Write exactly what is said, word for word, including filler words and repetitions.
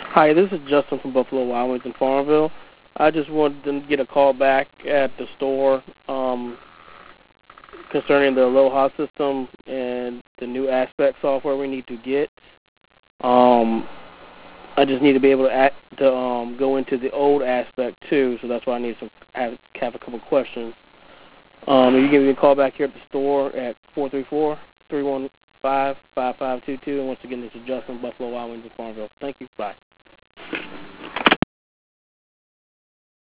Hi, this is Justin from Buffalo Wild Wings in Farmville. I just wanted to get a call back at the store um, concerning the Aloha system and the new Aspect software we need to get. Um, I just need to be able to, act, to um, go into the old Aspect too, so that's why I need to have, have a couple questions. Um, you can give me a call back here at the store at four three four, three one five, five five two two. And once again, this is Justin, Buffalo Wild Wings in Farmville. Thank you. Bye.